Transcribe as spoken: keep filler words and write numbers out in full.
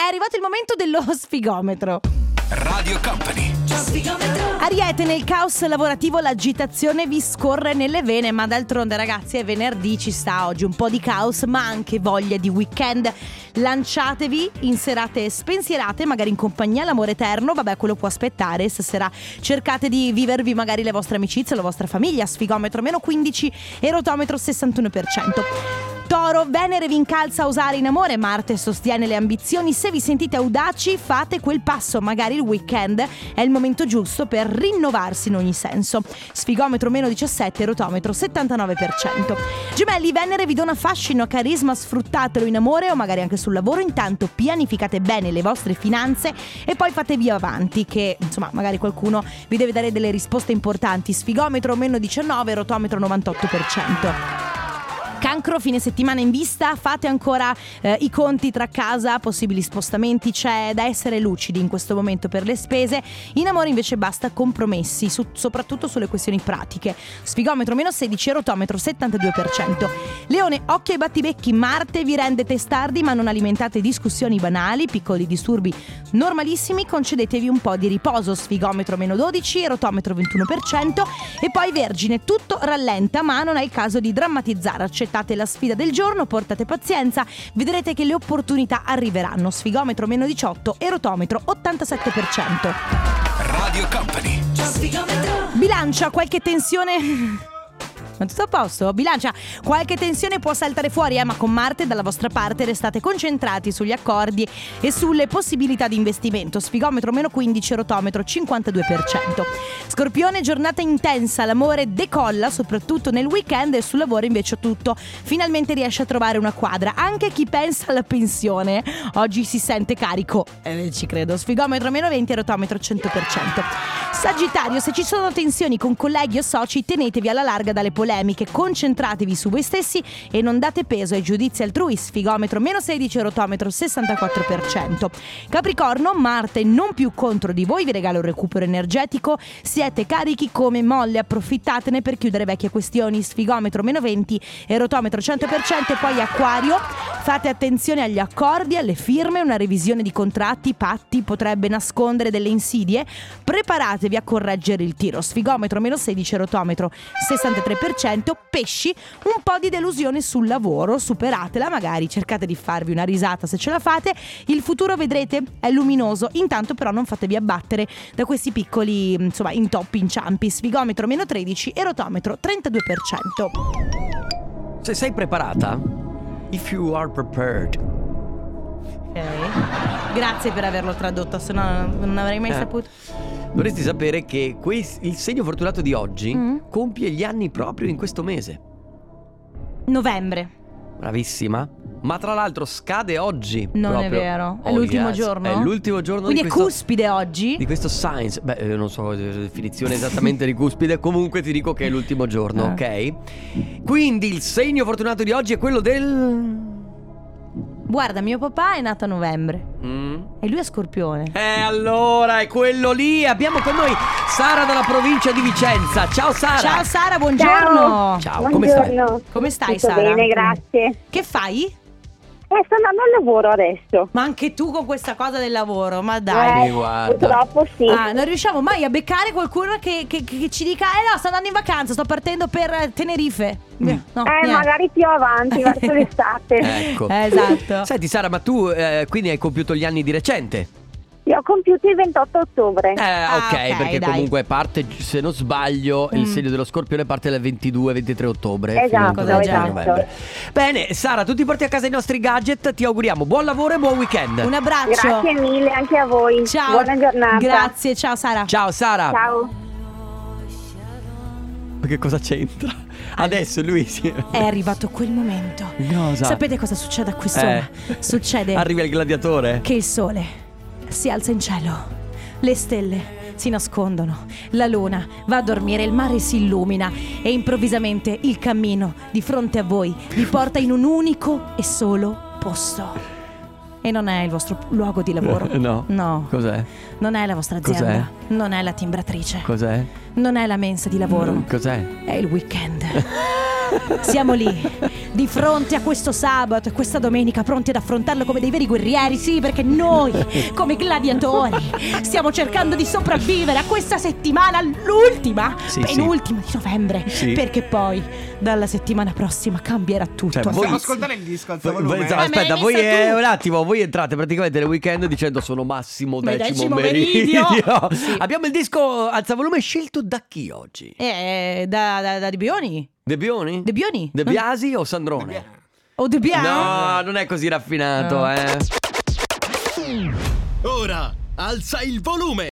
è arrivato il momento dello sfigometro. Radio Company. Ariete, nel caos lavorativo l'agitazione vi scorre nelle vene, ma d'altronde ragazzi è venerdì, ci sta oggi un po' di caos ma anche voglia di weekend. Lanciatevi in serate spensierate, magari in compagnia, l'amore eterno, vabbè quello può aspettare. Stasera cercate di vivervi magari le vostre amicizie, la vostra famiglia. Sfigometro meno quindici e rotometro sessantuno per cento. Toro, Venere vi incalza a osare in amore, Marte sostiene le ambizioni. Se vi sentite audaci, fate quel passo, magari il weekend è il momento giusto per rinnovarsi in ogni senso. Sfigometro meno diciassette, rotometro settantanove per cento. Gemelli, Venere vi dona fascino, carisma, sfruttatelo in amore o magari anche sul lavoro. Intanto pianificate bene le vostre finanze e poi fate via avanti, che insomma magari qualcuno vi deve dare delle risposte importanti. Sfigometro meno diciannove, rotometro novantotto per cento. Cancro, fine settimana in vista, fate ancora eh, i conti tra casa, possibili spostamenti, c'è da essere lucidi in questo momento per le spese. In amore invece basta compromessi, su, soprattutto sulle questioni pratiche. Sfigometro meno sedici, rotometro settantadue per cento. Leone, occhio ai battibecchi, Marte vi rende testardi ma non alimentate discussioni banali, piccoli disturbi normalissimi, concedetevi un po' di riposo. Sfigometro meno dodici, rotometro ventuno per cento. E poi Vergine, tutto rallenta ma non è il caso di drammatizzare, accettate la sfida del giorno, portate pazienza, vedrete che le opportunità arriveranno. Sfigometro meno diciotto e rotometro ottantasette per cento. Radio Company. Bilancia, qualche tensione... Ma tutto a posto? Bilancia, qualche tensione può saltare fuori, eh, ma con Marte dalla vostra parte restate concentrati sugli accordi e sulle possibilità di investimento. Sfigometro meno quindici, rotometro cinquantadue per cento. Scorpione, giornata intensa, l'amore decolla soprattutto nel weekend e sul lavoro invece tutto finalmente riesce a trovare una quadra. Anche chi pensa alla pensione oggi si sente carico, eh, ci credo. Sfigometro meno venti, rotometro cento per cento. Sagittario, se ci sono tensioni con colleghi o soci, tenetevi alla larga dalle polemiche, concentratevi su voi stessi e non date peso ai giudizi altrui. Sfigometro meno sedici, rotometro sessantaquattro per cento. Capricorno, Marte non più contro di voi, vi regala un recupero energetico, siete carichi come molle, approfittatene per chiudere vecchie questioni. Sfigometro meno venti e rotometro cento per cento. E poi Acquario, fate attenzione agli accordi, alle firme, una revisione di contratti, patti potrebbe nascondere delle insidie, preparatevi a correggere il tiro. Sfigometro meno sedici, rotometro sessantatré per cento. Pesci, un po' di delusione sul lavoro, superatela, magari cercate di farvi una risata se ce la fate, il futuro vedrete è luminoso, intanto però non fatevi abbattere da questi piccoli insomma intoppi, inciampi. Sfigometro meno tredici e rotometro trentadue per cento. Se sei preparata, if you are prepared. Ok, grazie per averlo tradotto, se no non avrei mai eh. saputo. Dovresti sapere che que- il segno fortunato di oggi Mm. compie gli anni proprio in questo mese. Novembre. Bravissima. Ma tra l'altro scade oggi. Non proprio. è vero, è Oh, l'ultimo yes. giorno? È l'ultimo giorno. Quindi di è questo, cuspide oggi? Di questo science. Beh, eh, non so la definizione esattamente di cuspide. Comunque ti dico che è l'ultimo giorno, Ah. ok? Quindi il segno fortunato di oggi è quello del... Guarda, mio papà è nato a novembre Mm? e lui è Scorpione. Eh allora è quello lì. Abbiamo con noi Sara dalla provincia di Vicenza. Ciao Sara. Ciao Sara, buongiorno. Ciao, come stai? Come stai, Tutto Sara? bene, grazie. Che fai? Eh, sto andando al lavoro adesso. Ma anche tu con questa cosa del lavoro, ma dai. Eh, guarda. purtroppo sì. Ah, non riusciamo mai a beccare qualcuno che, che, che ci dica eh no, sto andando in vacanza, sto partendo per Tenerife. No, eh, niente. magari più avanti, verso l'estate. Ecco. Eh, esatto. Senti Sara, ma tu eh, quindi hai compiuto gli anni di recente? Io ho compiuto il ventotto ottobre. Eh Ah, ok, ok, perché dai. comunque parte, se non sbaglio, il Mm. segno dello Scorpione parte dal ventidue ventitré ottobre. Esatto, fino al cosa del ventuno genere. novembre. Bene, Sara, tu ti porti a casa i nostri gadget, ti auguriamo buon lavoro e buon weekend. Un abbraccio. Grazie mille anche a voi. Ciao. Buona giornata. Grazie, ciao Sara. Ciao Sara. Ciao. Che cosa c'entra? Adesso lui si... È arrivato quel momento. Cosa? Sapete cosa succede a quest'ora? Eh. Succede Arriva il gladiatore? che il sole si alza in cielo, le stelle si nascondono, la luna va a dormire, il mare si illumina e improvvisamente il cammino di fronte a voi vi porta in un unico e solo posto. E non è il vostro luogo di lavoro. No. No. Cos'è? Non è la vostra azienda. Cos'è? Non è la timbratrice. Cos'è? Non è la mensa di lavoro. Cos'è? È il weekend. Siamo lì, di fronte a questo sabato e questa domenica, pronti ad affrontarlo come dei veri guerrieri. Sì, perché noi, come gladiatori, stiamo cercando di sopravvivere a questa settimana, l'ultima, Sì, penultima di novembre. Sì. Perché poi, dalla settimana prossima, cambierà tutto. Cioè, voi- Possiamo ascoltare il disco alza Voi- volume? voi- Eh, ma aspetta, l'hai voi messa eh, tu. un attimo, voi entrate praticamente nel weekend dicendo sono Massimo Ma Decimo, Decimo Meridio. Meridio. Sì. Abbiamo il disco alza volume scelto da chi oggi? Eh, da, da, da De Bioni? De Bioni? De Bioni? De Biasi o Sandrone? O De Biani? No, non è così raffinato, No. eh. Ora alza il volume.